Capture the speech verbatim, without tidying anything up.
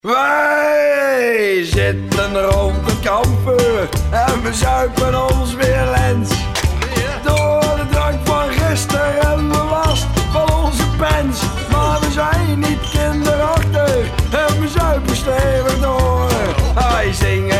Wij zitten rond het kampvuur en we zuipen ons weer lens. Door de drank van gisteren en de last van onze pens. Maar we zijn niet kinderachtig en we zuipen stevig door. Wij zingen